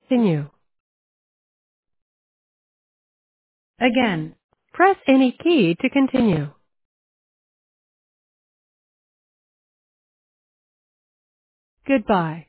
Continue. Again, press any key to continue. Goodbye.